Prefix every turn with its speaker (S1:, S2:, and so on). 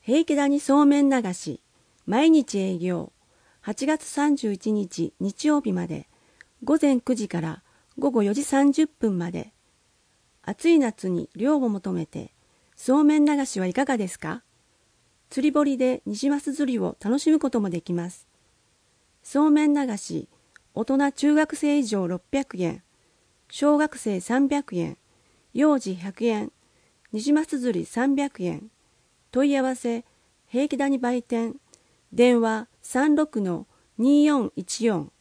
S1: 平家谷そうめん流し、毎日営業、8月31日日曜日まで、午前9時から午後4時30分まで。暑い夏に涼を求めて、そうめん流しはいかがですか？釣り堀でニジマス釣りを楽しむこともできます。そうめん流し、大人中学生以上600円、小学生300円、幼児100円、ニジマス釣り300円。問い合わせ、平家谷売店、電話36-2414